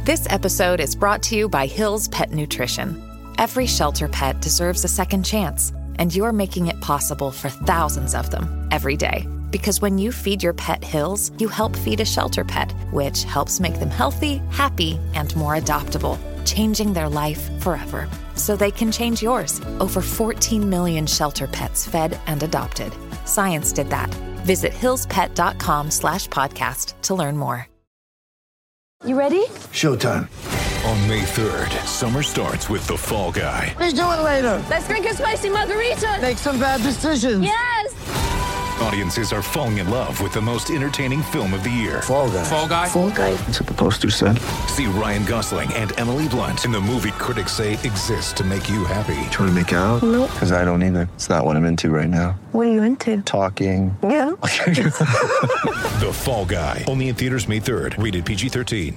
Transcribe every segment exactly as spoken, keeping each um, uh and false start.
This episode is brought to you by Hill's Pet Nutrition. Every shelter pet deserves a second chance, and you're making it possible for thousands of them every day. Because when you feed your pet Hill's, you help feed a shelter pet, which helps make them healthy, happy, and more adoptable, changing their life forever. So they can change yours. Over fourteen million shelter pets fed and adopted. Science did that. Visit hillspet.com slash podcast to learn more. You ready? Showtime. On May third, summer starts with The Fall Guy. Let's do it later. Let's drink a spicy margarita. Make some bad decisions. Yes! Audiences are falling in love with the most entertaining film of the year. Fall Guy. Fall Guy. Fall Guy. That's what the poster said. See Ryan Gosling and Emily Blunt in the movie critics say exists to make you happy. Trying to make it out? Nope. Because I don't either. It's not what I'm into right now. What are you into? Talking. Yeah. The Fall Guy. Only in theaters May third. Rated P G thirteen.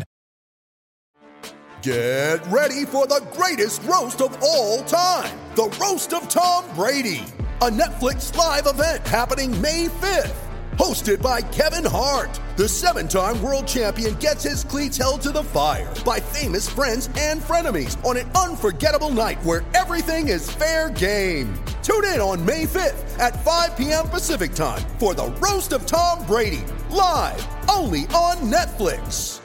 Get ready for the greatest roast of all time. The Roast of Tom Brady. A Netflix live event happening May fifth. Hosted by Kevin Hart. The seven-time world champion gets his cleats held to the fire by famous friends and frenemies on an unforgettable night where everything is fair game. Tune in on May fifth at five p.m. Pacific time for the Roast of Tom Brady. Live only on Netflix.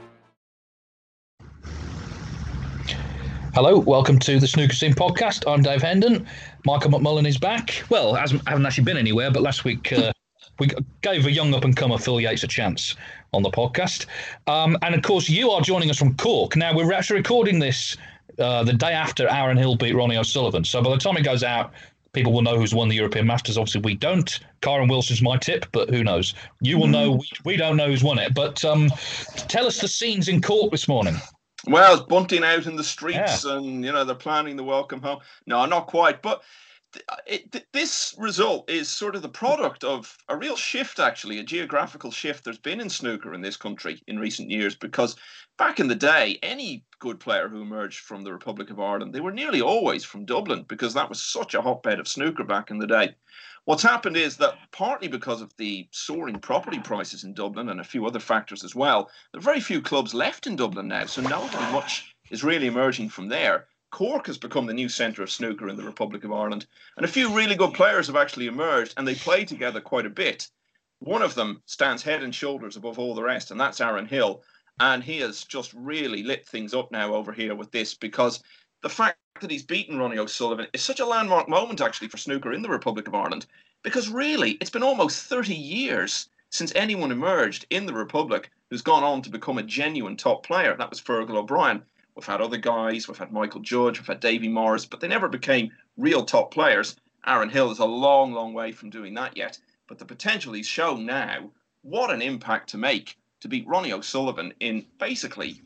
Hello, welcome to the Snooker Scene podcast. I'm Dave Hendon. Michael McMullen is back. Well, hasn't, haven't actually been anywhere, but last week uh, we gave a young up-and-comer Phil Yates a chance on the podcast. Um, and, of course, you are joining us from Cork. Now, we're actually recording this uh, the day after Aaron Hill beat Ronnie O'Sullivan. So by the time it goes out, people will know who's won the European Masters. Obviously, we don't. Karen Wilson's my tip, but who knows? You will know. We, we don't know who's won it. But um, tell us the scenes in Cork this morning. Well, it's bunting out in the streets, yeah. and, you know, they're planning the welcome home. No, not quite. But th- it, th- this result is sort of the product of a real shift, actually, a geographical shift there's been in snooker in this country in recent years. Because back in the day, any good player who emerged from the Republic of Ireland, they were nearly always from Dublin, because that was such a hotbed of snooker back in the day. What's happened is that partly because of the soaring property prices in Dublin and a few other factors as well, there are very few clubs left in Dublin now, so not very much is really emerging from there. Cork has become the new centre of snooker in the Republic of Ireland, and a few really good players have actually emerged, and they play together quite a bit. One of them stands head and shoulders above all the rest, and that's Aaron Hill, and he has just really lit things up now over here with this, because the fact that he's beaten Ronnie O'Sullivan is such a landmark moment, actually, for snooker in the Republic of Ireland, because really, it's been almost thirty years since anyone emerged in the Republic who's gone on to become a genuine top player. That was Fergal O'Brien. We've had other guys, we've had Michael Judge, we've had Davy Morris, but they never became real top players. Aaron Hill is a long, long way from doing that yet, but the potential he's shown now, what an impact to make to beat Ronnie O'Sullivan in basically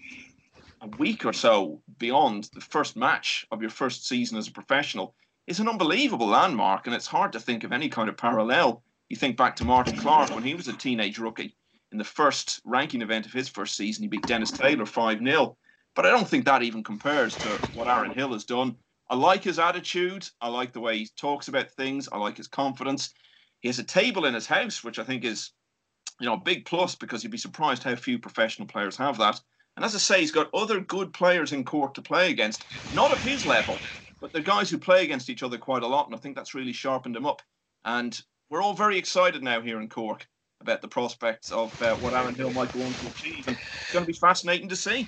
a week or so beyond the first match of your first season as a professional is an unbelievable landmark, and it's hard to think of any kind of parallel. You think back to Martin Clark when he was a teenage rookie. In the first ranking event of his first season, he beat Dennis Taylor five nil. But I don't think that even compares to what Aaron Hill has done. I like his attitude. I like the way he talks about things. I like his confidence. He has a table in his house, which I think is, you know, a big plus, because you'd be surprised how few professional players have that. And as I say, he's got other good players in Cork to play against, not of his level, but they're guys who play against each other quite a lot, and I think that's really sharpened him up. And we're all very excited now here in Cork about the prospects of uh, what Aaron Hill might go on to achieve, and it's going to be fascinating to see.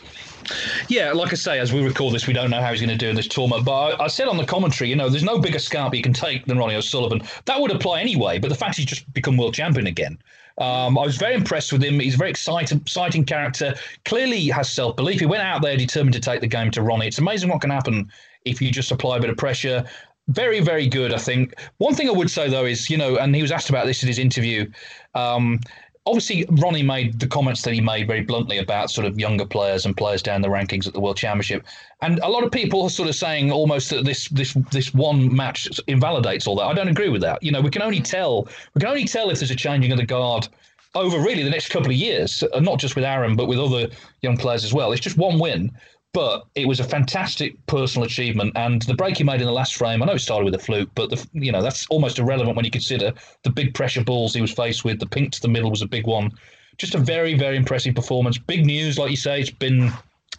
Yeah, like I say, as we record this, we don't know how he's going to do in this tournament, but I, I said on the commentary, you know, there's no bigger scalp you can take than Ronnie O'Sullivan. That would apply anyway, but the fact he's just become world champion again. Um, I was very impressed with him. He's a very exciting, exciting character. Clearly has self-belief. He went out there determined to take the game to Ronnie. It's amazing what can happen if you just apply a bit of pressure. Very, very good, I think. One thing I would say, though, is, you know, and he was asked about this in his interview, um, obviously Ronnie made the comments that he made very bluntly about sort of younger players and players down the rankings at the World Championship. And a lot of people are sort of saying almost that this this this one match invalidates all that. I don't agree with that. You know, we can only tell we can only tell if there's a changing of the guard over really the next couple of years, not just with Aaron, but with other young players as well. It's just one win. But it was a fantastic personal achievement, and the break he made in the last frame, I know it started with a fluke, but the, you know that's almost irrelevant when you consider the big pressure balls he was faced with. The pink to the middle was a big one. Just a very, very impressive performance. Big news, like you say, it's been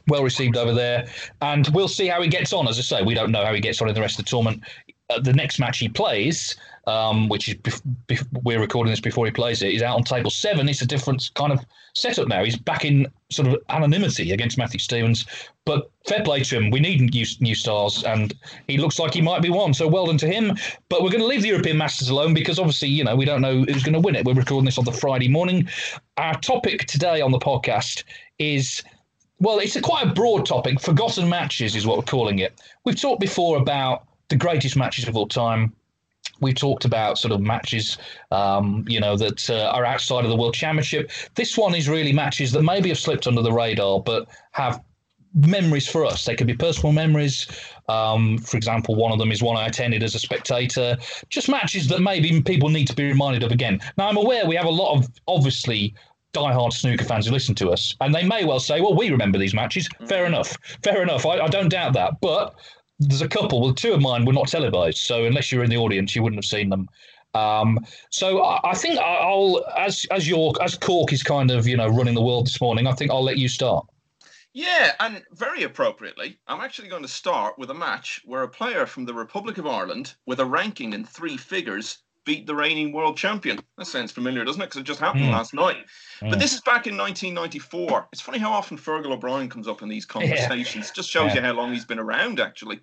well received over there. And we'll see how he gets on. As I say, we don't know how he gets on in the rest of the tournament. Uh, the next match he plays, um, which is bef- bef- we're recording this before he plays it, he's out on table seven. It's a different kind of setup now. He's back in sort of anonymity against Matthew Stevens. But fair play to him. We need new, new stars, and he looks like he might be one. So well done to him. But we're going to leave the European Masters alone because obviously, you know, we don't know who's going to win it. We're recording this on the Friday morning. Our topic today on the podcast is, well, it's a quite a broad topic. Forgotten matches is what we're calling it. We've talked before about the greatest matches of all time. We talked about sort of matches, um, you know, that uh, are outside of the World Championship. This one is really matches that maybe have slipped under the radar, but have memories for us. They could be personal memories. Um, for example, one of them is one I attended as a spectator. Just matches that maybe people need to be reminded of again. Now, I'm aware we have a lot of, obviously, diehard snooker fans who listen to us, and they may well say, well, we remember these matches. Fair enough. Fair enough. I, I don't doubt that. But there's a couple. Well, two of mine were not televised, so unless you're in the audience, you wouldn't have seen them. Um, so I, I think I'll, as as your as Cork is kind of, you know, running the world this morning, I think I'll let you start. Yeah, and very appropriately, I'm actually going to start with a match where a player from the Republic of Ireland with a ranking in three figures beat the reigning world champion. That sounds familiar, doesn't it? Because it just happened mm. last night. Mm. But this is back in nineteen ninety-four. It's funny how often Fergal O'Brien comes up in these conversations. Yeah. Just shows yeah. you how long he's been around, actually.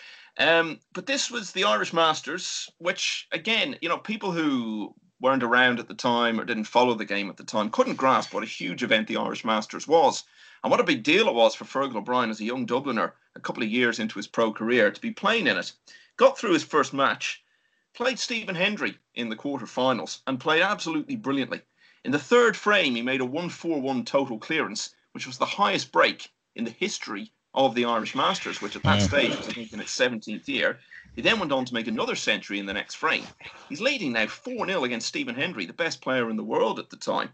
Um, but this was the Irish Masters, which, again, you know, people who weren't around at the time or didn't follow the game at the time couldn't grasp what a huge event the Irish Masters was. And what a big deal it was for Fergal O'Brien as a young Dubliner, a couple of years into his pro career, to be playing in it. Got through his first match, played Stephen Hendry in the quarterfinals, and played absolutely brilliantly. In the third frame, he made a one four one total clearance, which was the highest break in the history of the Irish Masters, which at that stage was, I think, in its seventeenth year. He then went on to make another century in the next frame. He's leading now four nil against Stephen Hendry, the best player in the world at the time,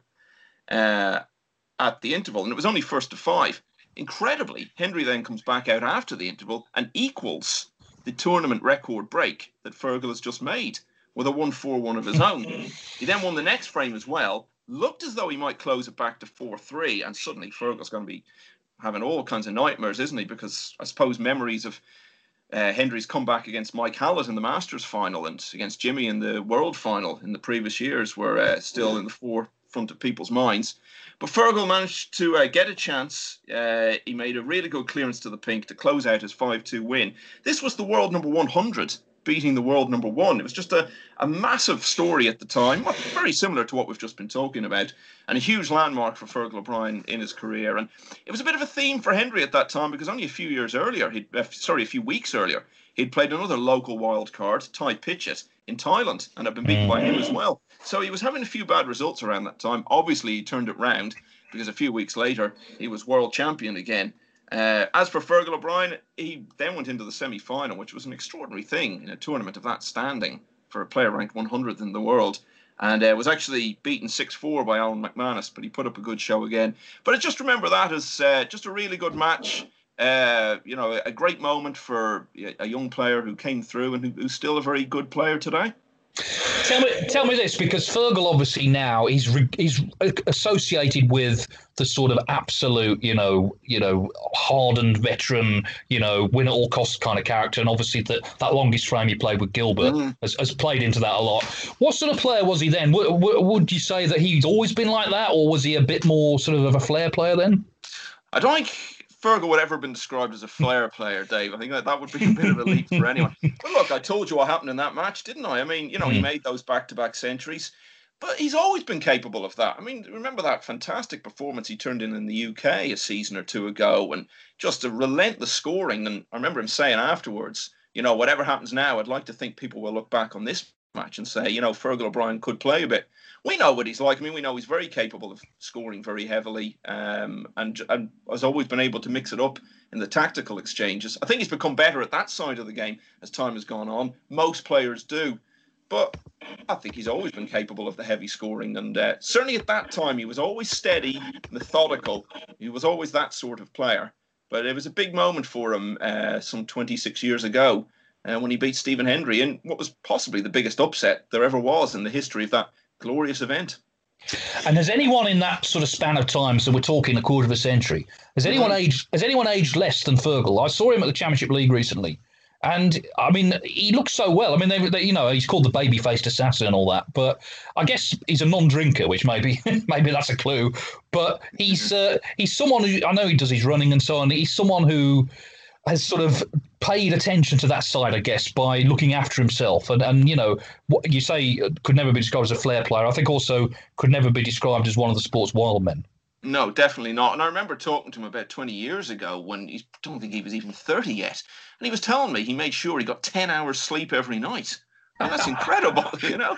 uh, at the interval. And it was only first to five. Incredibly, Hendry then comes back out after the interval and equals the tournament record break that Fergal has just made with a one four one of his own. He then won the next frame as well, looked as though he might close it back to four three, and suddenly Fergal's going to be having all kinds of nightmares, isn't he? Because I suppose memories of uh, Hendry's comeback against Mike Hallett in the Masters final and against Jimmy in the World final in the previous years were uh, still in the forefront of people's minds. But Fergal managed to uh, get a chance. Uh, he made a really good clearance to the pink to close out his five two win. This was the world number one hundred beating the world number one. It was just a, a massive story at the time, very similar to what we've just been talking about, and a huge landmark for Fergal O'Brien in his career. And it was a bit of a theme for Hendry at that time, because only a few years earlier, he'd, uh, sorry, a few weeks earlier, he'd played another local wild card, Ty Pitchett, in Thailand, and had been beaten by him as well. So he was having a few bad results around that time. Obviously, he turned it round, because a few weeks later, he was world champion again. Uh, as for Fergal O'Brien, he then went into the semi-final, which was an extraordinary thing in a tournament of that standing for a player ranked one hundredth in the world, and uh, was actually beaten six four by Alan McManus, but he put up a good show again. But I just remember that as uh, just a really good match, uh, you know, a great moment for a young player who came through and who, who's still a very good player today. Tell me, tell me this, because Fergal obviously now he's re, he's associated with the sort of absolute, you know, you know, hardened veteran, you know, win at all costs kind of character, and obviously that that longest frame he played with Gilbert mm. has, has played into that a lot. What sort of player was he then? W- w- would you say that he's always been like that, or was he a bit more sort of of a flair player then? I don't think Fergal would ever been described as a flair player, Dave. I think that, that would be a bit of a leap for anyone. But look, I told you what happened in that match, didn't I? I mean, you know, mm. he made those back-to-back centuries, but he's always been capable of that. I mean, remember that fantastic performance he turned in in the U K a season or two ago, and just a relentless scoring. And I remember him saying afterwards, you know, whatever happens now, I'd like to think people will look back on this match and say, you know, Fergal O'Brien could play a bit. We know what he's like. I mean, we know he's very capable of scoring very heavily, um, and, and has always been able to mix it up in the tactical exchanges. I think he's become better at that side of the game as time has gone on. Most players do. But I think he's always been capable of the heavy scoring. And uh, certainly at that time, he was always steady, methodical. He was always that sort of player. But it was a big moment for him uh, some twenty-six years ago uh, when he beat Stephen Hendry in what was possibly the biggest upset there ever was in the history of that glorious event. And has anyone in that sort of span of time, so we're talking a quarter of a century, has anyone mm-hmm. aged has anyone aged less than Fergal? I saw him at the Championship League recently, and I mean, he looks so well. I mean, they, they, you know, he's called the baby-faced assassin and all that, but I guess he's a non-drinker, which maybe maybe that's a clue. But he's uh, he's someone who, I know he does his running and so on. He's someone who has sort of paid attention to that side, I guess, by looking after himself. And, and you know, what you say could never be described as a flair player, I think also could never be described as one of the sport's wild men. No, definitely not. And I remember talking to him about twenty years ago when he, I don't think he was even thirty yet. And he was telling me he made sure he got ten hours sleep every night. And that's incredible, you know?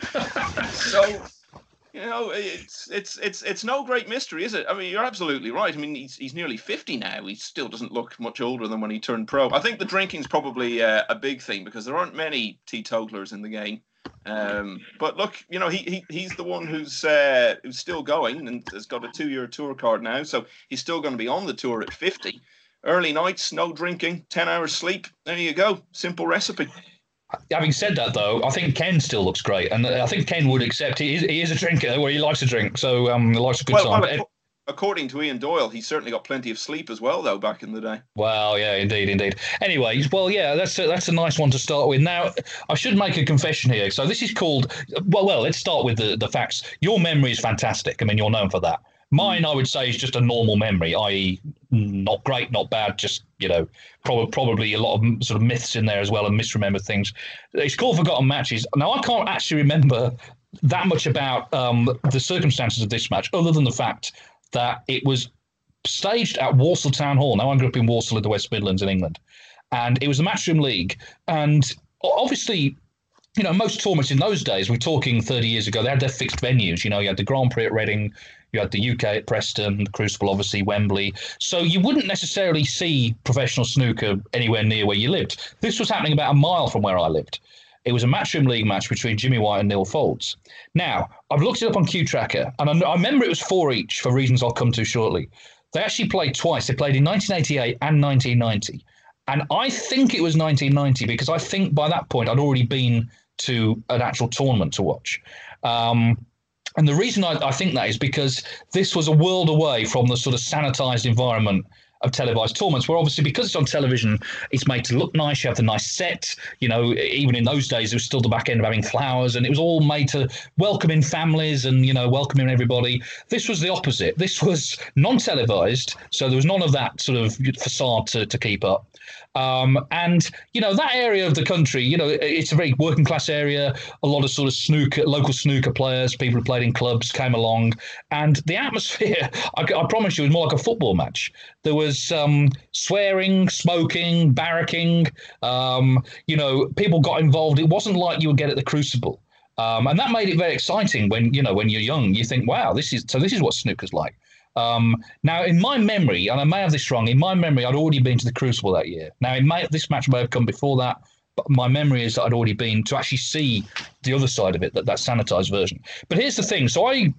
So... You know, it's it's it's it's no great mystery, is it? I mean, you're absolutely right. I mean, he's he's nearly fifty now. He still doesn't look much older than when he turned pro. I think the drinking's probably uh, a big thing because there aren't many teetotalers in the game. Um, but look, you know, he, he he's the one who's uh, who's still going and has got a two-year tour card now, so he's still going to be on the tour at fifty. Early nights, no drinking, ten hours sleep. There you go. Simple recipe. Having said that, though, I think Ken still looks great, and I think Ken would accept he is, he is a drinker where he likes to drink, so um, he likes a good well, time. Well, according to Ian Doyle, he certainly got plenty of sleep as well, though, back in the day. Well, yeah, indeed, indeed. Anyway, well, yeah, that's a, that's a nice one to start with. Now, I should make a confession here. So this is called, well, well, let's start with the, the facts. Your memory is fantastic. I mean, you're known for that. Mine, I would say, is just a normal memory, that is not great, not bad, just, you know, probably probably a lot of sort of myths in there as well and misremembered things. It's called Forgotten Matches. Now, I can't actually remember that much about um, the circumstances of this match, other than the fact that it was staged at Walsall Town Hall. Now, I grew up in Walsall in the West Midlands in England, and it was the Matchroom League. And obviously, you know, most tournaments in those days, we're talking thirty years ago, they had their fixed venues. You know, you had the Grand Prix at Reading, you had the U K at Preston, the Crucible, obviously, Wembley. So you wouldn't necessarily see professional snooker anywhere near where you lived. This was happening about a mile from where I lived. It was a Matchroom League match between Jimmy White and Neil Foulds. Now, I've looked it up on Q Tracker, and I, I remember it was four each for reasons I'll come to shortly. They actually played twice. They played in nineteen eighty-eight and nineteen ninety. And I think it was nineteen ninety because I think by that point I'd already been to an actual tournament to watch. Um, and the reason I, I think that is because this was a world away from the sort of sanitized environment of televised tournaments, where obviously because it's on television, it's made to look nice. You have the nice set. You know, even in those days, it was still the back end of having flowers, and it was all made to welcome in families and, you know, welcoming everybody. This was the opposite. This was non-televised, so there was none of that sort of facade to, to keep up. Um, and, you know, that area of the country, you know, it's a very working class area. A lot of sort of snooker, local snooker players, people who played in clubs came along. And the atmosphere, I, I promise you, was more like a football match. There was um, swearing, smoking, barracking. Um, you know, people got involved. It wasn't like you would get at the Crucible. Um, and that made it very exciting when, you know, when you're young, you think, wow, this is so this is what snooker's like. Um, now, in my memory, and I may have this wrong, in my memory, I'd already been to the Crucible that year. Now, it may, this match may have come before that, but my memory is that I'd already been to actually see the other side of it, that, that sanitized version. But here's the thing. So I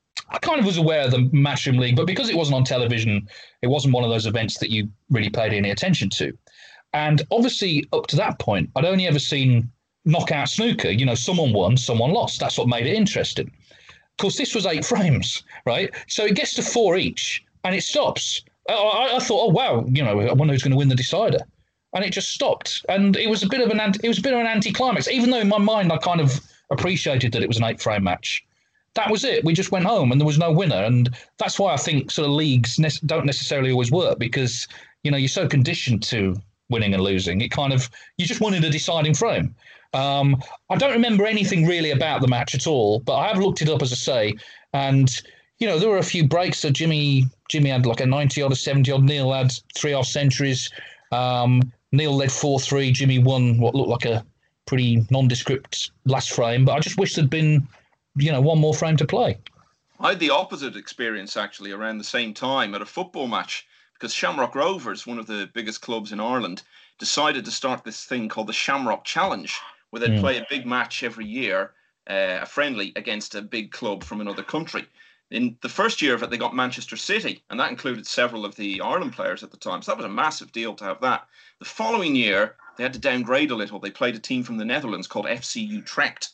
I kind of was aware of the Matchroom League, but because it wasn't on television, it wasn't one of those events that you really paid any attention to. And obviously, up to that point, I'd only ever seen knockout snooker. You know, someone won, someone lost. That's what made it interesting. Of course, this was eight frames, right? So it gets to four each, and it stops. I, I, I thought, oh wow, you know, I wonder who's going to win the decider, and it just stopped. And it was a bit of an anti, it was a bit of an anticlimax, even though in my mind I kind of appreciated that it was an eight-frame match. That was it. We just went home, and there was no winner, and that's why I think sort of leagues ne- don't necessarily always work, because you know you're so conditioned to winning and losing. It kind of you just wanted a deciding frame. Um, I don't remember anything really about the match at all, but I have looked it up, as I say, and you know there were a few breaks. So Jimmy Jimmy had like a ninety odd, a seventy odd. Neil had three off centuries. Um, Neil led four three. Jimmy won what looked like a pretty nondescript last frame, but I just wish there'd been you know one more frame to play. I had the opposite experience actually around the same time at a football match, because Shamrock Rovers, one of the biggest clubs in Ireland, decided to start this thing called the Shamrock Challenge, where they'd mm. play a big match every year, uh, a friendly against a big club from another country. In the first year of it, they got Manchester City, and that included several of the Ireland players at the time. So that was a massive deal to have that. The following year, they had to downgrade a little. They played a team from the Netherlands called F C Utrecht,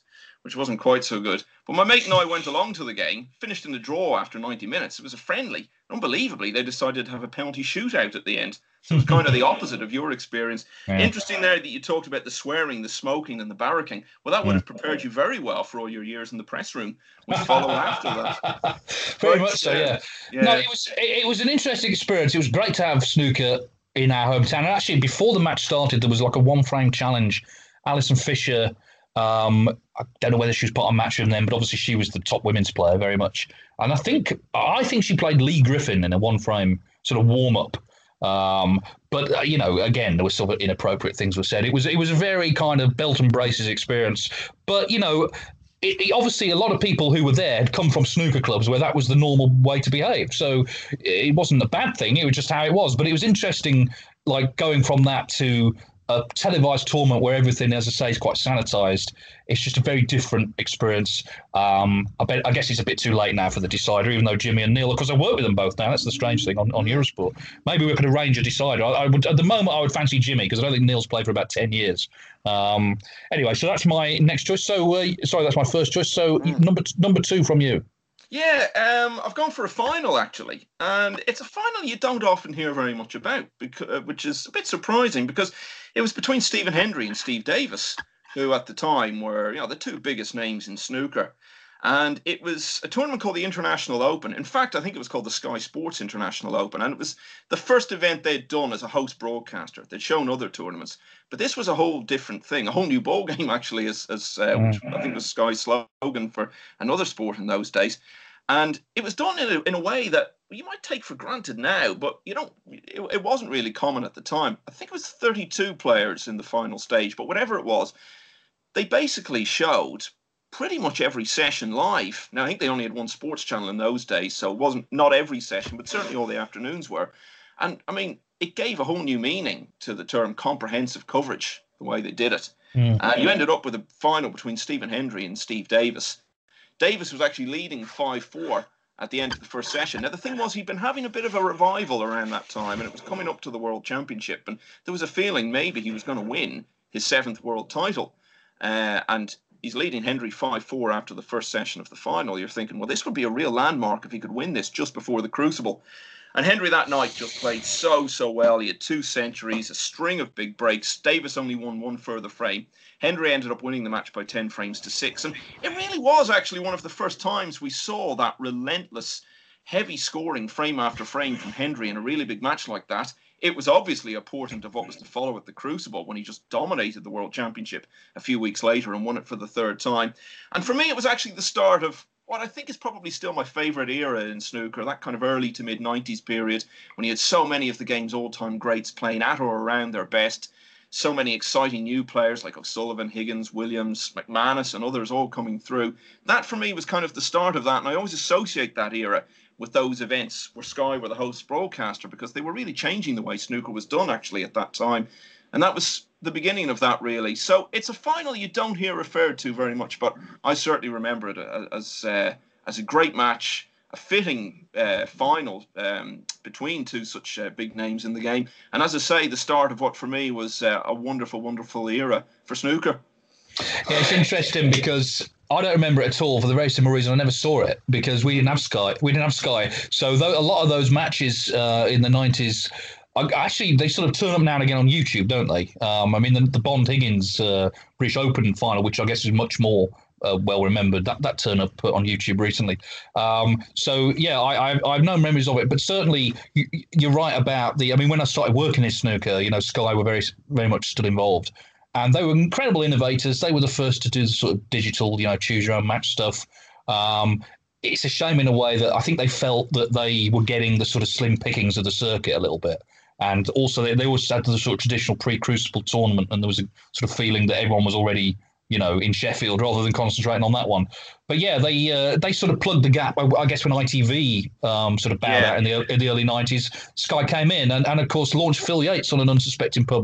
which wasn't quite so good. But my mate and I went along to the game, finished in a draw after ninety minutes. It was a friendly. Unbelievably, they decided to have a penalty shootout at the end. So it was kind of the opposite of your experience. Yeah. Interesting there that you talked about the swearing, the smoking, and the barracking. Well, that would have prepared you very well for all your years in the press room, which followed after that. Very but, much so, uh, yeah. yeah. No, it was it, it was an interesting experience. It was great to have snooker in our hometown. And actually, before the match started, there was like a one-frame challenge. Alison Fisher, um, I don't know whether she was part of Matchroom then, but obviously she was the top women's player very much. And I think I think she played Lee Griffin in a one-frame sort of warm-up. Um, but uh, you know, again, there were sort of inappropriate things were said. It was it was a very kind of belt and braces experience. But you know, it, it, obviously a lot of people who were there had come from snooker clubs where that was the normal way to behave. So it wasn't a bad thing. It was just how it was. But it was interesting, like going from that to a televised tournament where everything, as I say, is quite sanitized. It's just a very different experience. Um, I bet, I guess it's a bit too late now for the decider, even though Jimmy and Neil, of course, I work with them both now. That's the strange thing on, on Eurosport. Maybe we could arrange a decider. I, I would, at the moment, I would fancy Jimmy because I don't think Neil's played for about ten years. Um, anyway, so that's my next choice. So, uh, sorry, that's my first choice. So, mm. number number two from you. Yeah, um, I've gone for a final, actually. And it's a final you don't often hear very much about, because, which is a bit surprising because it was between Stephen Hendry and Steve Davis, who at the time were, you know, the two biggest names in snooker. And it was a tournament called the International Open. In fact, I think it was called the Sky Sports International Open. And it was the first event they'd done as a host broadcaster. They'd shown other tournaments. But this was a whole different thing, a whole new ball game, actually, as, as uh, which I think was Sky's slogan for another sport in those days. And it was done in a, in a way that you might take for granted now, but you don't. It, it wasn't really common at the time. I think it was thirty-two players in the final stage, but whatever it was, they basically showed pretty much every session live. Now, I think they only had one sports channel in those days, so it wasn't not every session, but certainly all the afternoons were. And I mean, it gave a whole new meaning to the term comprehensive coverage, the way they did it. Mm. And you ended up with a final between Stephen Hendry and Steve Davis. Davis was actually leading five four at the end of the first session. Now, the thing was, he'd been having a bit of a revival around that time, and it was coming up to the World Championship, and there was a feeling maybe he was going to win his seventh world title. Uh, and he's leading Hendry five four after the first session of the final. You're thinking, well, this would be a real landmark if he could win this just before the Crucible. And Hendry that night just played so, so well. He had two centuries, a string of big breaks. Davis only won one further frame. Hendry ended up winning the match by ten frames to six. And it really was actually one of the first times we saw that relentless, heavy scoring frame after frame from Hendry in a really big match like that. It was obviously a portent of what was to follow at the Crucible when he just dominated the World Championship a few weeks later and won it for the third time. And for me, it was actually the start of what I think is probably still my favourite era in snooker, that kind of early to mid-nineties period when you had so many of the game's all-time greats playing at or around their best, so many exciting new players like O'Sullivan, Higgins, Williams, McManus and others all coming through. That for me was kind of the start of that, and I always associate that era with those events where Sky were the host broadcaster because they were really changing the way snooker was done actually at that time. And that was the beginning of that, really. So it's a final you don't hear referred to very much, but I certainly remember it as uh, as a great match, a fitting uh, final um, between two such uh, big names in the game. And as I say, the start of what for me was uh, a wonderful, wonderful era for snooker. Yeah, it's interesting because I don't remember it at all for the very simple reason I never saw it because we didn't have Sky. We didn't have Sky. So though a lot of those matches uh, in the nineties, actually, they sort of turn up now and again on YouTube, don't they? Um, I mean, the, the Bond-Higgins uh, British Open final, which I guess is much more uh, well-remembered, that, that turned up on YouTube recently. Um, so, yeah, I, I, I have no memories of it, but certainly you, you're right about the... I mean, when I started working in snooker, you know, Sky were very, very much still involved. And they were incredible innovators. They were the first to do the sort of digital, you know, choose-your-own-match stuff. Um, it's a shame in a way that I think they felt that they were getting the sort of slim pickings of the circuit a little bit. And also, they, they always had the sort of traditional pre-Crucible tournament, and there was a sort of feeling that everyone was already, you know, in Sheffield rather than concentrating on that one. But yeah, they uh, they sort of plugged the gap. I guess when I T V um, sort of bowed yeah. out in the in the early nineties, Sky came in and, and of course launched Phil Yates on an unsuspecting public.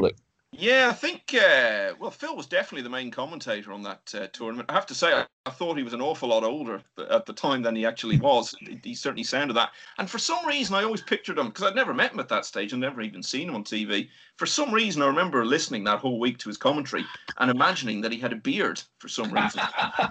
Yeah, I think, uh, well, Phil was definitely the main commentator on that uh, tournament. I have to say, I, I thought he was an awful lot older at the time than he actually was. He, he certainly sounded that. And for some reason, I always pictured him, because I'd never met him at that stage and never even seen him on T V. For some reason, I remember listening that whole week to his commentary and imagining that he had a beard for some reason.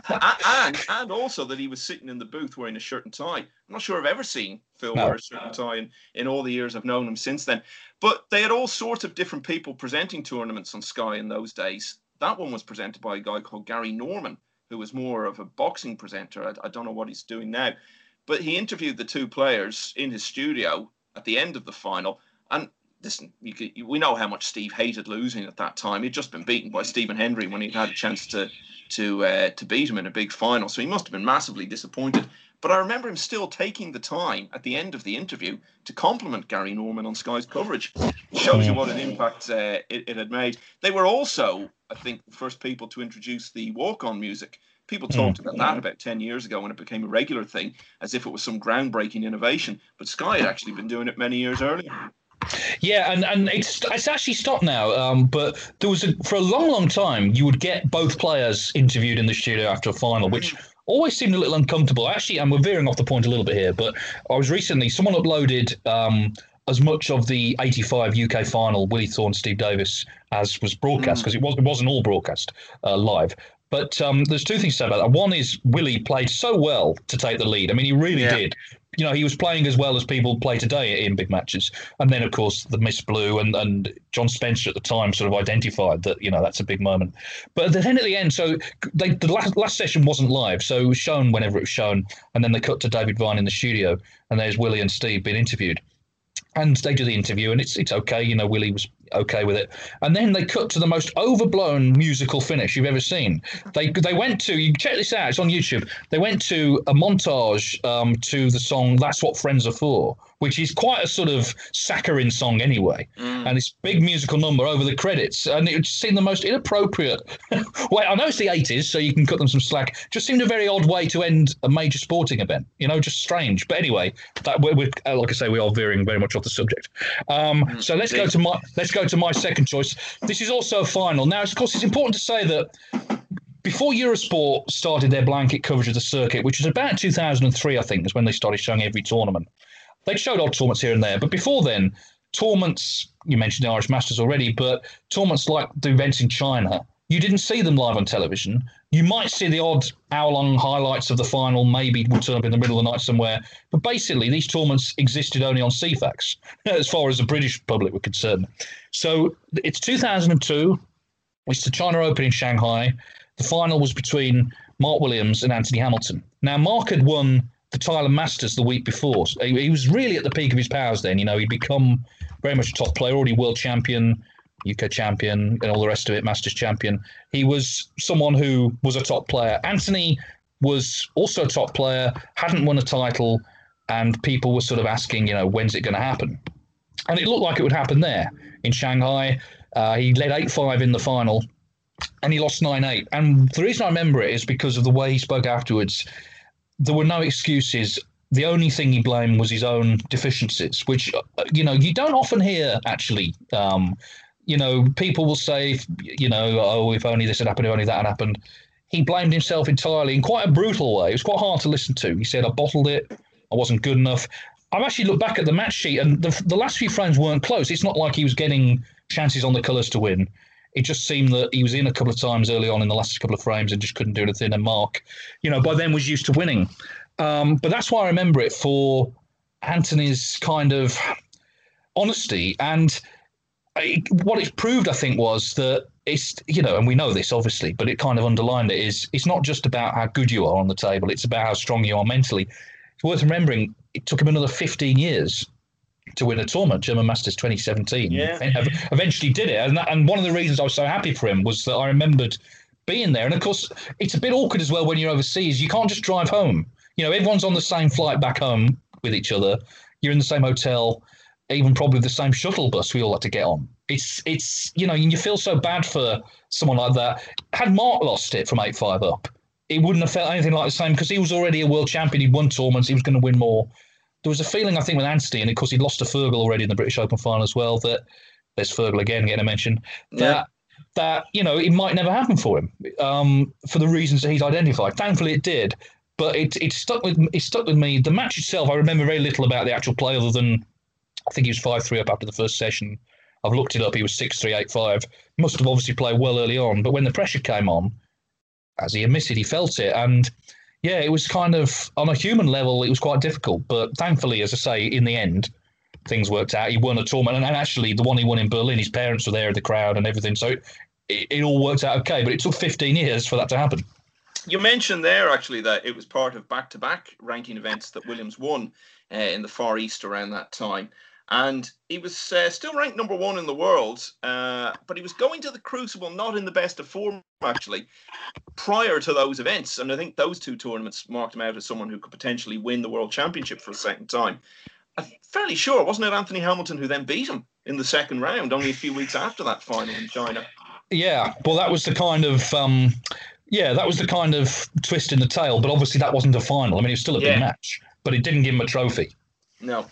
and, and also that he was sitting in the booth wearing a shirt and tie. I'm not sure I've ever seen Phil no. wear a shirt and tie in, in all the years I've known him since then. But they had all sorts of different people presenting tournaments on Sky in those days. That one was presented by a guy called Gary Norman, who was more of a boxing presenter. I, I don't know what he's doing now. But he interviewed the two players in his studio at the end of the final. And listen, you could, you, we know how much Steve hated losing at that time. He'd just been beaten by Stephen Hendry when he'd had a chance to, to, uh, to beat him in a big final. So he must have been massively disappointed. But I remember him still taking the time at the end of the interview to compliment Gary Norman on Sky's coverage. It shows you what an impact uh, it, it had made. They were also, I think, the first people to introduce the walk-on music. People talked about that about ten years ago when it became a regular thing, as if it was some groundbreaking innovation. But Sky had actually been doing it many years earlier. Yeah, and, and it's it's actually stopped now. Um, but there was a, for a long, long time, you would get both players interviewed in the studio after a final, which always seemed a little uncomfortable. Actually, and we're veering off the point a little bit here, but I was recently, someone uploaded um, as much of the eighty-five U K final, Willie Thorne, Steve Davis, as was broadcast, because mm. it, was, it wasn't all broadcast uh, live. But um, there's two things to say about that. One is Willie played so well to take the lead. I mean, he really yeah. did. You know, he was playing as well as people play today in big matches. And then, of course, the Miss Blue and, and John Spencer at the time sort of identified that, you know, that's a big moment. But then at the end, so they, the last, last session wasn't live, so it was shown whenever it was shown. And then they cut to David Vine in the studio, and there's Willie and Steve being interviewed. And they do the interview, and it's it's okay. You know, Willie was okay with it. And then they cut to the most overblown musical finish you've ever seen. They they went to, you check this out, it's on YouTube. They went to a montage um, to the song "That's What Friends Are For," which is quite a sort of saccharine song anyway. Mm. And this big musical number over the credits. And it seemed the most inappropriate. Well, I know it's the eighties, so you can cut them some slack. Just seemed a very odd way to end a major sporting event. You know, just strange. But anyway, that we're, we're, like I say, we are veering very much off the subject. Um, mm. So let's go to my let's go to my second choice. This is also a final. Now, of course, it's important to say that before Eurosport started their blanket coverage of the circuit, which was about two thousand three, I think, is when they started showing every tournament. They showed odd tournaments here and there, but before then, tournaments, you mentioned the Irish Masters already, but tournaments like the events in China, you didn't see them live on television. You might see the odd hour-long highlights of the final, maybe would turn up in the middle of the night somewhere. But basically, these tournaments existed only on C FAX, as far as the British public were concerned. So it's two thousand two. It's the China Open in Shanghai. The final was between Mark Williams and Anthony Hamilton. Now, Mark had won the Thailand Masters the week before. So he, he was really at the peak of his powers then. You know, he'd become very much a top player, already world champion, U K champion, and all the rest of it, Masters champion. He was someone who was a top player. Anthony was also a top player, hadn't won a title, and people were sort of asking, you know, when's it going to happen? And it looked like it would happen there in Shanghai. Uh, he led eight five in the final, and he lost nine eight. And the reason I remember it is because of the way he spoke afterwards. There were no excuses. The only thing he blamed was his own deficiencies, which, you know, you don't often hear, actually. Um, you know, people will say, you know, oh, if only this had happened, if only that had happened. He blamed himself entirely in quite a brutal way. It was quite hard to listen to. He said, I bottled it. I wasn't good enough. I've actually looked back at the match sheet, and the, the last few frames weren't close. It's not like he was getting chances on the colours to win. It just seemed that he was in a couple of times early on in the last couple of frames and just couldn't do anything. And Mark, you know, by then was used to winning. Um, but that's why I remember it, for Anthony's kind of honesty. And it, what it proved, I think, was that it's, you know, and we know this obviously, but it kind of underlined it, is it's not just about how good you are on the table. It's about how strong you are mentally. It's worth remembering it took him another fifteen years to win a tournament, German Masters twenty seventeen. Yeah. And eventually did it. And, that, and one of the reasons I was so happy for him was that I remembered being there. And of course, it's a bit awkward as well when you're overseas. You can't just drive home. You know, everyone's on the same flight back home with each other. You're in the same hotel, even probably the same shuttle bus we all had to get on. It's, it's you know, you feel so bad for someone like that. Had Mark lost it from eight five up, it wouldn't have felt anything like the same, because he was already a world champion. He'd won tournaments. He was going to win more. There was a feeling, I think, with Anstey, and of course he'd lost to Fergal already in the British Open final as well, that there's Fergal again getting a mention, that, Yeah. that you know, it might never happen for him um, for the reasons that he's identified. Thankfully, it did. But it, it stuck with it stuck with me. The match itself, I remember very little about the actual play other than I think he was five three up after the first session. I've looked it up. He was six three, eight five. Must have obviously played well early on. But when the pressure came on, as he admitted, he felt it. And yeah, it was kind of, on a human level, it was quite difficult. But thankfully, as I say, in the end, things worked out. He won a tournament. And actually, the one he won in Berlin, his parents were there in the crowd and everything. So it, it all worked out okay. But it took fifteen years for that to happen. You mentioned there, actually, that it was part of back-to-back ranking events that Williams won uh, in the Far East around that time. And he was uh, still ranked number one in the world, uh, but he was going to the Crucible not in the best of form, actually, prior to those events. And I think those two tournaments marked him out as someone who could potentially win the World Championship for a second time. I'm fairly sure, wasn't it Anthony Hamilton who then beat him in the second round, only a few weeks after that final in China? Yeah, well, that was the kind of... Um... Yeah, that was the kind of twist in the tail, but obviously that wasn't a final. I mean, it was still a yeah. big match, but it didn't give him a trophy. No.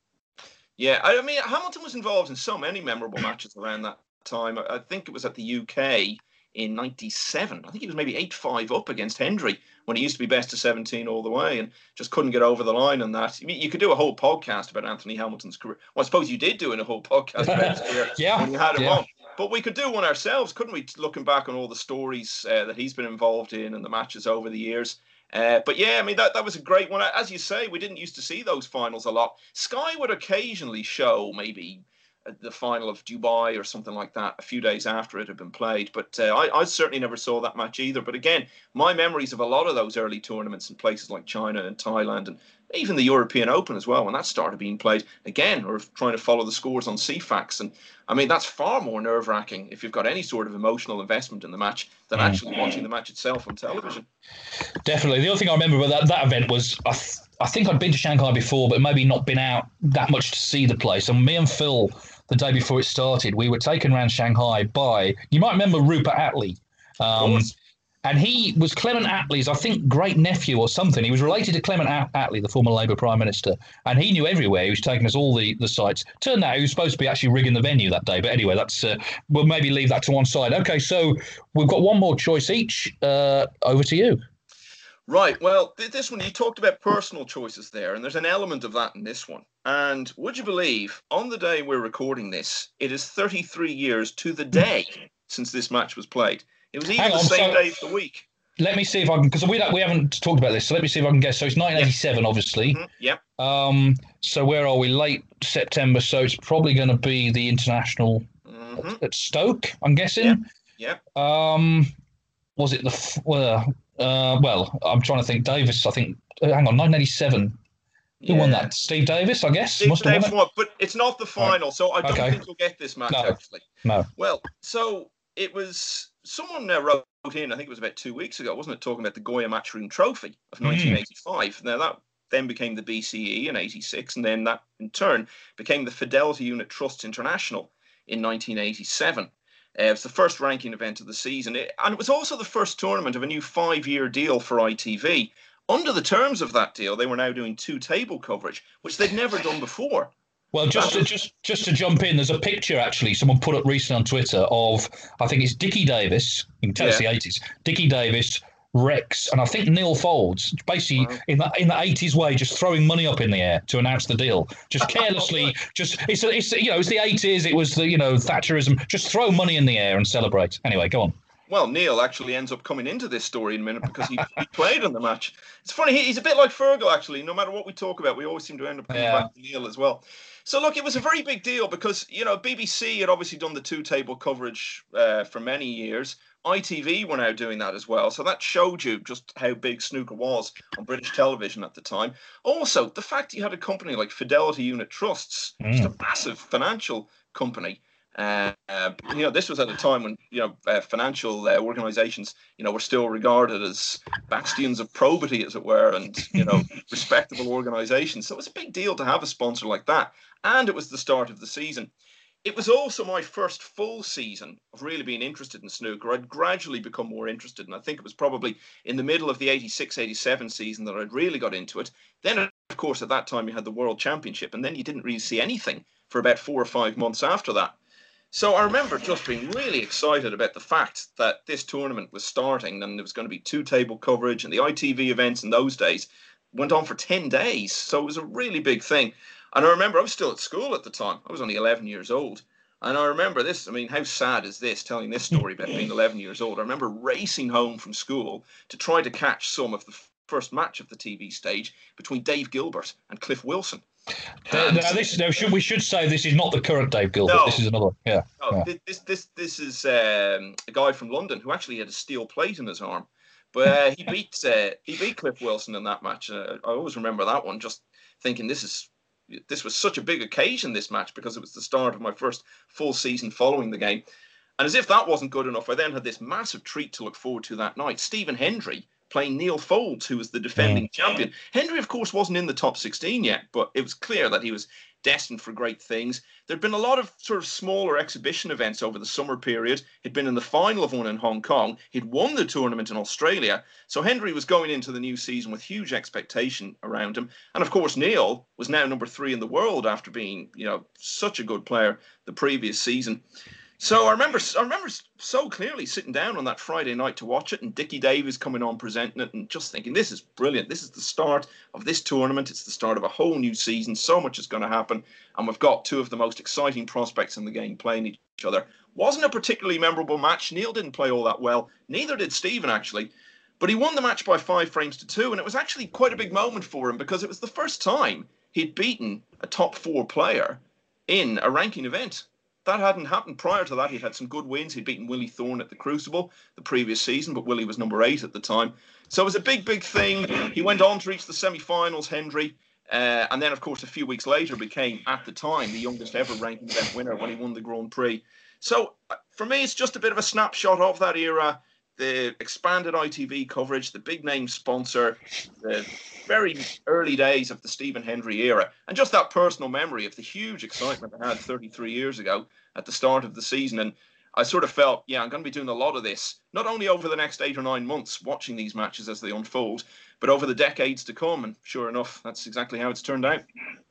Yeah, I mean, Hamilton was involved in so many memorable matches around that time. I think it was at the U K in ninety-seven. I think he was maybe eight five up against Hendry when he used to be best of seventeen all the way and just couldn't get over the line on that. I mean, you could do a whole podcast about Anthony Hamilton's career. Well, I suppose you did do in a whole podcast about his career yeah, when you had him yeah. on. But we could do one ourselves, couldn't we? Looking back on all the stories uh, that he's been involved in and the matches over the years. Uh, but yeah, I mean, that, that was a great one. As you say, we didn't used to see those finals a lot. Sky would occasionally show maybe the final of Dubai or something like that a few days after it had been played. But uh, I, I certainly never saw that match either. But again, my memories of a lot of those early tournaments in places like China and Thailand and even the European Open as well, when that started being played, again, or trying to follow the scores on C FAX. And I mean, that's far more nerve-wracking if you've got any sort of emotional investment in the match than mm. actually watching the match itself on television. Definitely. The other thing I remember about that, that event was I, th- I think I'd been to Shanghai before, but maybe not been out that much to see the place. And me and Phil, the day before it started, we were taken around Shanghai by, you might remember Rupert Attlee. Um, and he was Clement Attlee's, I think, great nephew or something. He was related to Clement Attlee, the former Labour Prime Minister. And he knew everywhere. He was taking us all the, the sites. Turned out he was supposed to be actually rigging the venue that day. But anyway, that's uh, we'll maybe leave that to one side. Okay, so we've got one more choice each. Uh, over to you. Right. Well, this one, you talked about personal choices there, and there's an element of that in this one. And would you believe, on the day we're recording this, it is thirty-three years to the day since this match was played. It was even Hang the on, same so day of the week. Let me see if I can, because we don't, we haven't talked about this, so let me see if I can guess. So it's nineteen eighty-seven, yeah. obviously. Mm-hmm. Yeah. Um. So where are we? Late September, so it's probably going to be the international mm-hmm. at, at Stoke, I'm guessing. Yeah. yeah. Um. Was it the, well, uh, well, I'm trying to think. Davis, I think, uh, hang on, nineteen eighty-seven. Who yeah. won that? Steve Davis, I guess. Steve Must have Davis won won, but it's not the final, right. so I don't okay. think you'll get this match, no. actually. No. Well, so it was, someone uh, wrote in, I think it was about two weeks ago, wasn't it, talking about the Goya Matchroom Trophy of nineteen eighty-five. Mm. Now, that then became the B C E in eighty-six, and then that, in turn, became the Fidelity Unit Trusts International in nineteen eighty-seven. Uh, it was the first ranking event of the season, it, and it was also the first tournament of a new five-year deal for I T V. Under the terms of that deal, they were now doing two-table coverage, which they'd never done before. Well, just to, just just to jump in, there's a picture actually someone put up recently on Twitter of, I think it's Dickie Davis. You can tell yeah. it's the eighties. Dickie Davis, Rex, and I think Neil Folds, basically wow. in the in the eighties way, just throwing money up in the air to announce the deal, just carelessly. just it's it's you know it's the eighties. It was the you know Thatcherism. Just throw money in the air and celebrate. Anyway, go on. Well, Neil actually ends up coming into this story in a minute because he, he played in the match. It's funny, he, he's a bit like Fergal, actually. No matter what we talk about, we always seem to end up coming yeah. back to Neil as well. So, look, it was a very big deal because, you know, B B C had obviously done the two-table coverage uh, for many years. I T V were now doing that as well. So that showed you just how big snooker was on British television at the time. Also, the fact you had a company like Fidelity Unit Trusts, mm. just a massive financial company. Uh, uh, you know, this was at a time when, you know, uh, financial uh, organizations, you know, were still regarded as bastions of probity, as it were, and, you know, respectable organizations. So it was a big deal to have a sponsor like that. And it was the start of the season. It was also my first full season of really being interested in snooker. I'd gradually become more interested, and I think it was probably in the middle of the eighty-six eighty-seven season that I'd really got into it. Then, of course, at that time you had the World Championship, and then you didn't really see anything for about four or five months after that. So I remember just being really excited about the fact that this tournament was starting and there was going to be two table coverage, and the I T V events in those days went on for ten days. So it was a really big thing. And I remember I was still at school at the time. I was only eleven years old. And I remember this, I mean, how sad is this, telling this story about being eleven years old? I remember racing home from school to try to catch some of the first match of the T V stage between Dave Gilbert and Cliff Wilson. And now this, now should, we should say this is not the current Dave Gilbert. No, this is another one. Yeah. No, yeah. This this this is um, a guy from London who actually had a steel plate in his arm, but uh, he beat uh, he beat Cliff Wilson in that match. Uh, I always remember that one, just thinking this is this was such a big occasion, this match, because it was the start of my first full season following the game. And as if that wasn't good enough, I then had this massive treat to look forward to that night. Stephen Hendry playing Neil Foulds, who was the defending champion. Hendry, of course, wasn't in the top sixteen yet, but it was clear that he was destined for great things. There'd been a lot of sort of smaller exhibition events over the summer period. He'd been in the final of one in Hong Kong. He'd won the tournament in Australia. So Hendry was going into the new season with huge expectation around him. And of course, Neil was now number three in the world after being, you know, such a good player the previous season. So I remember I remember so clearly sitting down on that Friday night to watch it, and Dickie Davies coming on presenting it, and just thinking, this is brilliant. This is the start of this tournament. It's the start of a whole new season. So much is going to happen. And we've got two of the most exciting prospects in the game playing each other. Wasn't a particularly memorable match. Neil didn't play all that well. Neither did Stephen, actually. But he won the match by five frames to two, and it was actually quite a big moment for him because it was the first time he'd beaten a top four player in a ranking event. That hadn't happened prior to that. He'd had some good wins. He'd beaten Willie Thorne at the Crucible the previous season, but Willie was number eight at the time. So it was a big, big thing. He went on to reach the semi-finals, Hendry. Uh, and then, of course, a few weeks later became, at the time, the youngest ever ranking event winner when he won the Grand Prix. So for me, it's just a bit of a snapshot of that era. The expanded I T V coverage, the big name sponsor, the very early days of the Stephen Hendry era, and just that personal memory of the huge excitement I had thirty-three years ago at the start of the season. And I sort of felt, yeah, I'm going to be doing a lot of this, not only over the next eight or nine months, watching these matches as they unfold, but over the decades to come. And sure enough, that's exactly how it's turned out.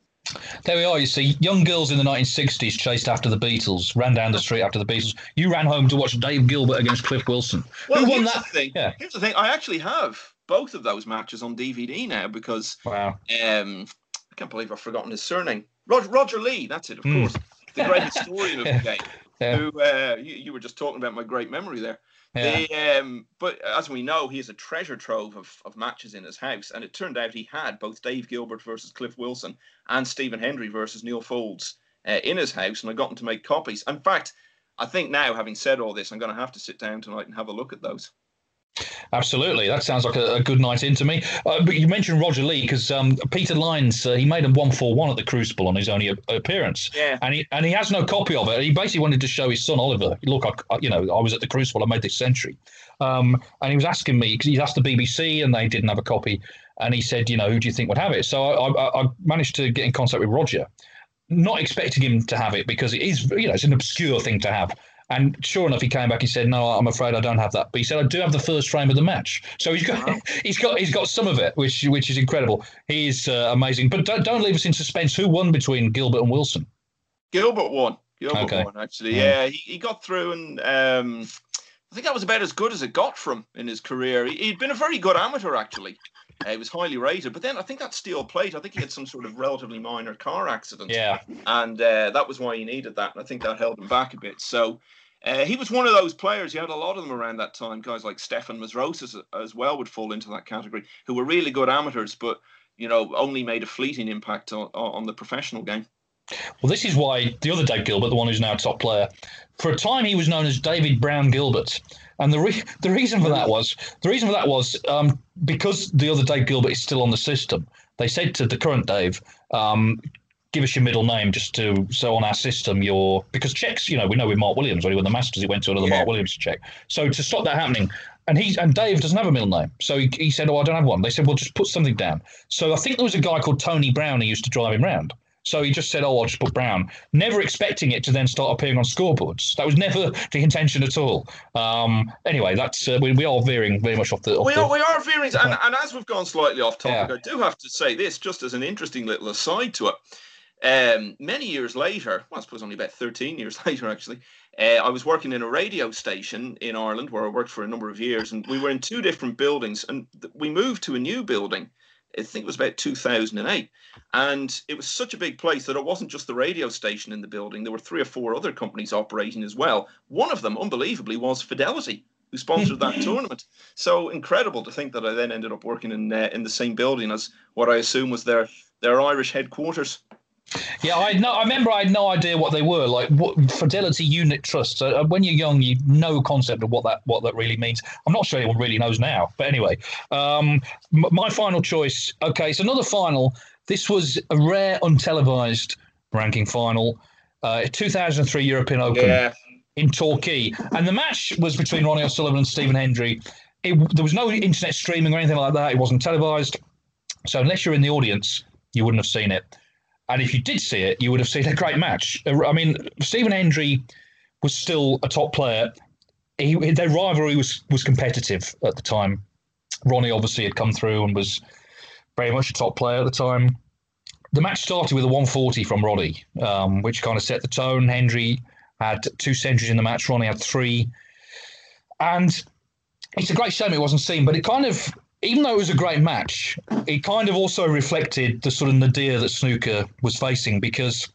There we are. You see, young girls in the nineteen sixties chased after the Beatles, ran down the street after the Beatles. You ran home to watch Dave Gilbert against Cliff Wilson. Well, Who won here's that? The thing. Yeah. Here's the thing. I actually have both of those matches on D V D now because wow. um, I can't believe I've forgotten his surname. Roger, Roger Lee, that's it, of mm. course. The great historian of the game. Yeah. Who uh, you, you were just talking about my great memory there. Yeah. The, um, but as we know, he has a treasure trove of, of matches in his house. And it turned out he had both Dave Gilbert versus Cliff Wilson and Stephen Hendry versus Neil Foulds uh, in his house. And I got him to make copies. In fact, I think now, having said all this, I'm going to have to sit down tonight and have a look at those. Absolutely. That sounds like a, a good night in to me. Uh, but you mentioned Roger Lee because um, Peter Lyons, uh, he made a one four one at the Crucible on his only a- appearance. Yeah. And he and he has no copy of it. He basically wanted to show his son Oliver, look, I, you know, I was at the Crucible, I made this century. Um, and he was asking me, because he's asked the B B C and they didn't have a copy. And he said, you know, who do you think would have it? So I, I, I managed to get in contact with Roger, not expecting him to have it because it is, you know, it's an obscure thing to have. And sure enough, he came back and said, "No, I'm afraid I don't have that." But he said, "I do have the first frame of the match." So he's got, he's got, he's got some of it, which, which is incredible. He's uh, amazing. But don't, don't leave us in suspense. Who won between Gilbert and Wilson? Gilbert won. Gilbert okay. won, actually. Yeah, yeah he, he got through, and um, I think that was about as good as it got from in his career. He, he'd been a very good amateur, actually. Uh, he was highly rated, but then I think that steel plate, I think he had some sort of relatively minor car accident. Yeah. And uh, that was why he needed that. And I think that held him back a bit. So uh, he was one of those players. You had a lot of them around that time. Guys like Stefan Masros as, as well would fall into that category, who were really good amateurs, but, you know, only made a fleeting impact on, on the professional game. Well, this is why the other Dave Gilbert, the one who's now a top player, for a time he was known as David Brown Gilbert. And the re- the reason for that was the reason for that was um, because the other Dave Gilbert is still on the system. They said to the current Dave, um, "Give us your middle name, just to so on our system you're because checks. You know, we know with Mark Williams when he won the Masters, he went to another yeah. Mark Williams check. So to stop that happening, and he and Dave doesn't have a middle name, so he, he said, "Oh, I don't have one." They said, "Well, just put something down." So I think there was a guy called Tony Brown who used to drive him round. So he just said, "Oh, I'll just put Brown," never expecting it to then start appearing on scoreboards. That was never the intention at all. Um, anyway, that's uh, we, we are veering very much off the. Off we, the are, we are veering, and, and as we've gone slightly off topic, yeah. I do have to say this, just as an interesting little aside to it. um, many years later, well, I suppose only about thirteen years later, actually, uh, I was working in a radio station in Ireland where I worked for a number of years, and we were in two different buildings, and th- we moved to a new building. I think it was about two thousand eight. And it was such a big place that it wasn't just the radio station in the building. There were three or four other companies operating as well. One of them, unbelievably, was Fidelity, who sponsored that tournament. So incredible to think that I then ended up working in uh, in the same building as what I assume was their, their Irish headquarters. Yeah, I had no. I remember I had no idea what they were. Like what Fidelity Unit Trust. Uh, when you're young, you no concept of what that what that really means. I'm not sure anyone really knows now. But anyway, um, m- my final choice. Okay, it's another final. This was a rare, untelevised ranking final. Uh, two thousand three European Open Yeah. in Torquay, and the match was between Ronnie O'Sullivan and Stephen Hendry. It, there was no internet streaming or anything like that. It wasn't televised, so unless you're in the audience, you wouldn't have seen it. And if you did see it, you would have seen a great match. I mean, Stephen Hendry was still a top player. He, their rivalry was was competitive at the time. Ronnie obviously had come through and was very much a top player at the time. The match started with a one forty from Ronnie, um, which kind of set the tone. Hendry had two centuries in the match. Ronnie had three. And it's a great shame it wasn't seen, but it kind of... Even though it was a great match, it kind of also reflected the sort of nadir that snooker was facing because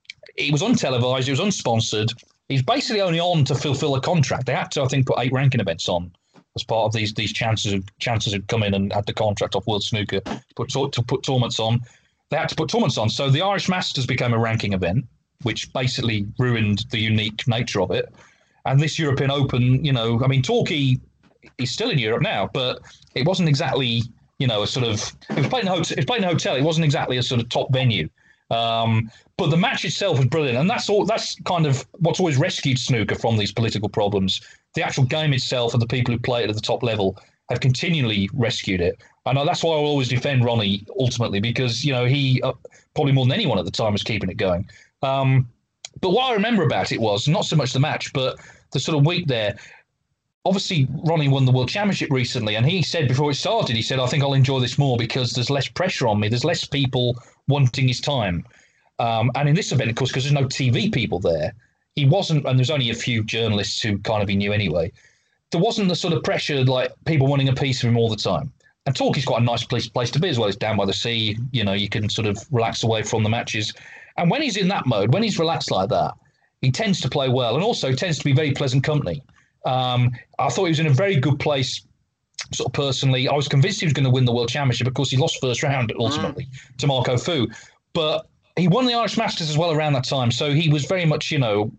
it was untelevised, it was unsponsored. It was basically only on to fulfil a contract. They had to, I think, put eight ranking events on as part of these these chances. Chances had come in and had the contract off World Snooker to put, to put tournaments on. They had to put tournaments on. So the Irish Masters became a ranking event, which basically ruined the unique nature of it. And this European Open, you know, I mean, Torquay is still in Europe now, but it wasn't exactly, you know, a sort of, it was played in a hotel, it was played in a hotel. It wasn't exactly a sort of top venue. Um, but the match itself was brilliant. And that's all, that's kind of what's always rescued snooker from these political problems. The actual game itself and the people who play it at the top level have continually rescued it. And that's why I'll always defend Ronnie ultimately, because, you know, he uh, probably more than anyone at the time was keeping it going. Um, but what I remember about it was not so much the match, but the sort of week there. Obviously, Ronnie won the World Championship recently, and he said before it started, he said, I think I'll enjoy this more because there's less pressure on me. There's less people wanting his time. Um, and in this event, of course, because there's no T V people there, he wasn't, and there's only a few journalists who kind of he knew anyway, there wasn't the sort of pressure like people wanting a piece of him all the time. And Torquay's quite a nice place, place to be as well. It's down by the sea. You know, you can sort of relax away from the matches. And when he's in that mode, when he's relaxed like that, he tends to play well and also tends to be very pleasant company. Um, I thought he was in a very good place, sort of personally. I was convinced he was going to win the World Championship. Of course, he lost first round ultimately mm. to Marco Fu. But he won the Irish Masters as well around that time. So he was very much, you know,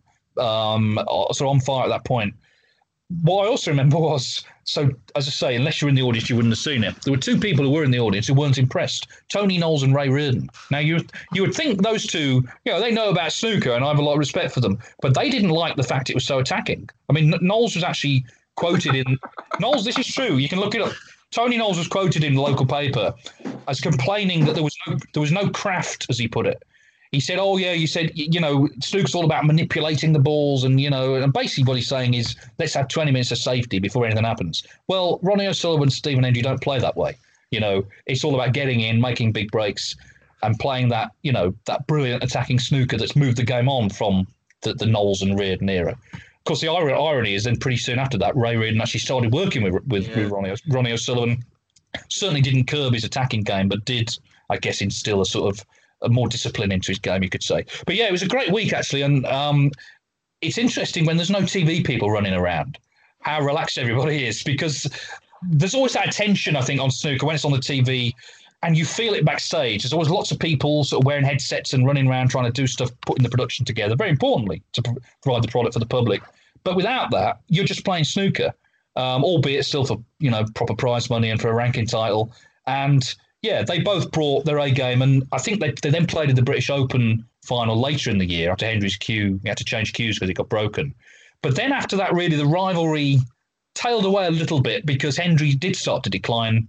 um, sort of on fire at that point. What I also remember was, so as I say, unless you're in the audience, you wouldn't have seen it. There were two people who were in the audience who weren't impressed: Tony Knowles and Ray Reardon. Now, you you would think those two, you know, they know about snooker, and I have a lot of respect for them, but they didn't like the fact it was so attacking. I mean, Knowles was actually quoted in Knowles. This is true. You can look it up. Tony Knowles was quoted in the local paper as complaining that there was no there was no craft, as he put it. He said, oh, yeah, you said, you know, snooker's all about manipulating the balls. And, you know, and basically what he's saying is, let's have twenty minutes of safety before anything happens. Well, Ronnie O'Sullivan and Stephen Hendry don't play that way. You know, it's all about getting in, making big breaks and playing that, you know, that brilliant attacking snooker that's moved the game on from the, the Knowles and Reardon era. Of course, the irony is then pretty soon after that, Ray Reardon actually started working with, with, yeah. with Ronnie, Ronnie O'Sullivan. Certainly didn't curb his attacking game, but did, I guess, instill a sort of a more discipline into his game, you could say. But yeah, it was a great week, actually. And um, it's interesting when there's no T V people running around, how relaxed everybody is, because there's always that attention, I think, on snooker when it's on the T V and you feel it backstage. There's always lots of people sort of wearing headsets and running around trying to do stuff, putting the production together, very importantly, to provide the product for the public. But without that, you're just playing snooker, um, albeit still for, you know, proper prize money and for a ranking title. And yeah, they both brought their A game, and I think they they then played in the British Open final later in the year after Hendry's cue. He had to change cues because it got broken. But then after that, really, the rivalry tailed away a little bit because Hendry did start to decline.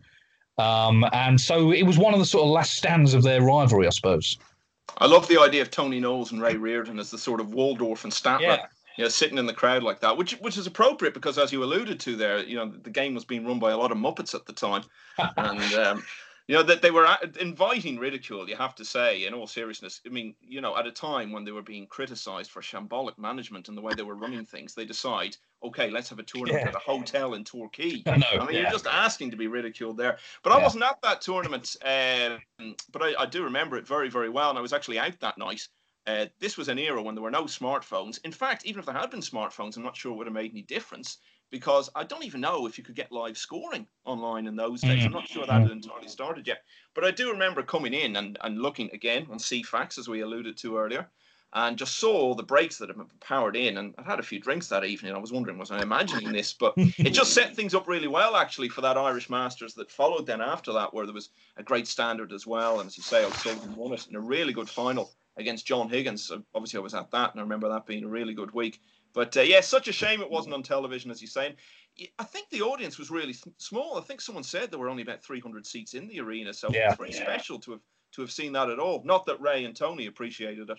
Um, and so it was one of the sort of last stands of their rivalry, I suppose. I love the idea of Tony Knowles and Ray Reardon as the sort of Waldorf and Statler. Yeah. You know, sitting in the crowd like that, which which is appropriate because, as you alluded to there, you know, the game was being run by a lot of Muppets at the time. and... Um, You know, that they were inviting ridicule, you have to say, in all seriousness. I mean, you know, at a time when they were being criticised for shambolic management and the way they were running things, they decide, okay, let's have a tournament Yeah. at a hotel in Torquay. I know, I mean, yeah. you're just asking to be ridiculed there. But I Yeah. wasn't at that tournament, um, but I, I do remember it very, very well. And I was actually out that night. Uh, this was an era when there were no smartphones. In fact, even if there had been smartphones, I'm not sure it would have made any difference, because I don't even know if you could get live scoring online in those days. Mm. I'm not sure that had entirely started yet. But I do remember coming in and, and looking again on C FAX, as we alluded to earlier, and just saw all the breaks that have been powered in. And I'd had a few drinks that evening. I was wondering, was I imagining this? But it just set things up really well, actually, for that Irish Masters that followed then after that, where there was a great standard as well. And as you say, O'Sullivan won it in a really good final against John Higgins. So obviously, I was at that, and I remember that being a really good week. But uh, yeah, such a shame it wasn't on television, as you say. I think the audience was really small. I think someone said there were only about three hundred seats in the arena, so Yeah. it's very special to have to have seen that at all. Not that Ray and Tony appreciated it.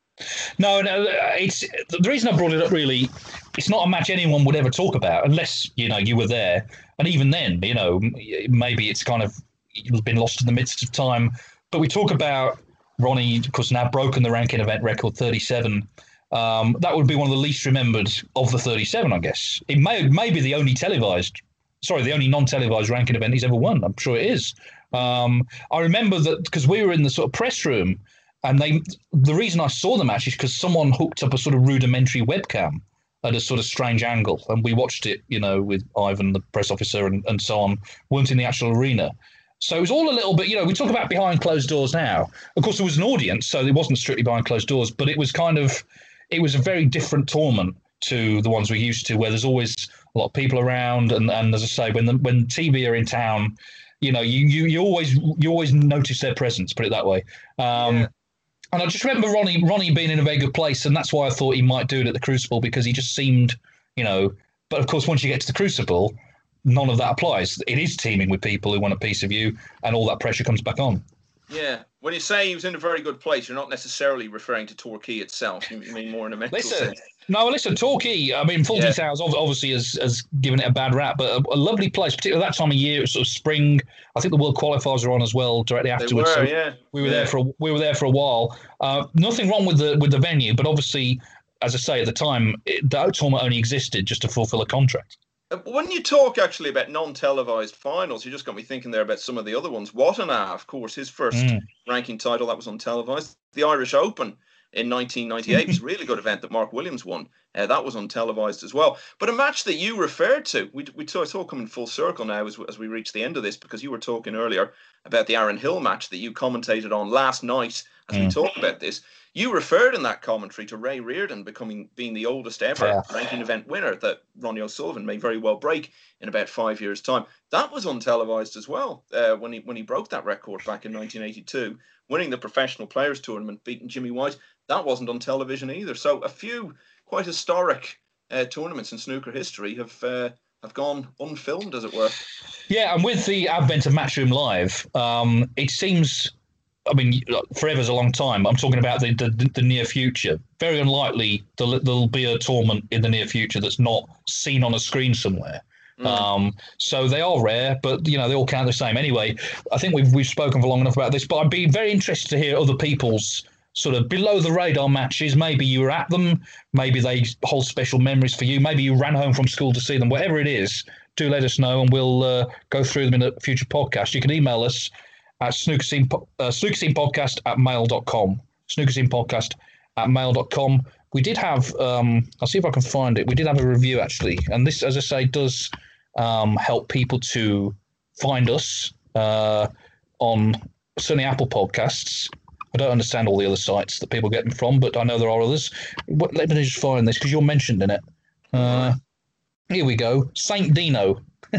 No, no, it's the reason I brought it up. Really, it's not a match anyone would ever talk about unless you know you were there, and even then, you know, maybe it's kind of been lost in the midst of time. But we talk about Ronnie, of course, now broken the ranking event record, thirty-seven. Um, that would be one of the least remembered of the thirty-seven, I guess. It may, may be the only televised, sorry, the only non-televised ranking event he's ever won. I'm sure it is. Um, I remember that because we were in the sort of press room, and they, the reason I saw the match is because someone hooked up a sort of rudimentary webcam at a sort of strange angle, and we watched it, you know, with Ivan, the press officer, and, and so on, weren't in the actual arena. So it was all a little bit, you know, we talk about behind closed doors now. Of course, there was an audience, so it wasn't strictly behind closed doors, but it was kind of, it was a very different tournament to the ones we're used to, where there's always a lot of people around. And, and as I say, when the, when T V are in town, you know, you, you, you always you always notice their presence, put it that way. Um, Yeah. And I just remember Ronnie Ronnie being in a very good place, and that's why I thought he might do it at the Crucible, because he just seemed, you know, but of course, once you get to the Crucible, none of that applies. It is teeming with people who want a piece of you, and all that pressure comes back on. Yeah. When you say he was in a very good place, you're not necessarily referring to Torquay itself. You mean more in a mental Listen, sense. no, listen, Torquay, I mean, Fawlty Yeah. Towers ob- obviously has, has given it a bad rap, but a, a lovely place, particularly that time of year, sort of spring. I think the World Qualifiers are on as well directly They afterwards. were, so yeah. we were Yeah. there for a, we were there for a while. Uh, nothing wrong with the with the venue, but obviously, as I say, at the time, it, the tournament only existed just to fulfil a contract. When you talk actually about non-televised finals, you just got me thinking there about some of the other ones. Watanabe, of course, his first Mm. ranking title, that was untelevised. The Irish Open in nineteen ninety-eight was a really good event that Mark Williams won. Uh, that was untelevised as well. But a match that you referred to, we we talk, it's all coming full circle now as, as we reach the end of this, because you were talking earlier about the Aaron Hill match that you commentated on last night as we Mm. talk about this. You referred in that commentary to Ray Reardon becoming being the oldest ever Yeah. ranking event winner that Ronnie O'Sullivan may very well break in about five years' time. That was untelevised as well uh, when he when he broke that record back in nineteen eighty-two, winning the Professional Players Tournament, beating Jimmy White. That wasn't on television either. So a few quite historic uh, tournaments in snooker history have uh, have gone unfilmed, as it were. Yeah, and with the advent of Matchroom Live, um, it seems, I mean, forever's a long time. I'm talking about the, the, the near future. Very unlikely there'll, there'll be a tournament in the near future that's not seen on a screen somewhere. Mm. Um, so they are rare, but you know they all count the same. Anyway, I think we've we've spoken for long enough about this, but I'd be very interested to hear other people's sort of below the radar matches. Maybe you were at them, maybe they hold special memories for you, maybe you ran home from school to see them. Whatever it is, do let us know, and we'll uh, go through them in a future podcast. You can email us at snooker scene, uh, snooker scene podcast at mail dot com. snooker scene podcast at mail dot com. We did have, um, I'll see if I can find it. We did have a review actually. And this, as I say, does um, help people to find us uh, on certainly Apple Podcasts. I don't understand all the other sites that people get them from, but I know there are others. What, let me just find this because you're mentioned in it. Uh, here we go. Saint Dino.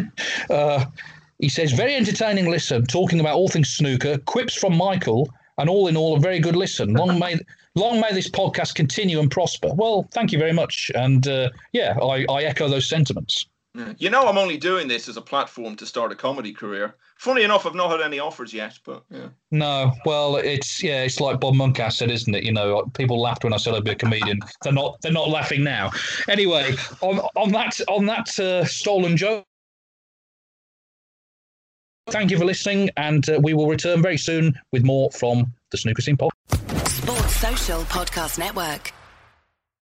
uh, he says, very entertaining listen, talking about all things snooker, quips from Michael, and all in all, a very good listen. Long may long may this podcast continue and prosper. Well, thank you very much. And uh, yeah, I, I echo those sentiments. You know, I'm only doing this as a platform to start a comedy career. Funny enough, I've not had any offers yet, but yeah. No, well, it's yeah, it's like Bob Monkhouse said, isn't it? You know, people laughed when I said I'd be a comedian. They're not. They're not laughing now. Anyway, on on that on that uh, stolen joke. thank you for listening, and uh, we will return very soon with more from the Snooker Scene Podcast. Sports Social Podcast Network.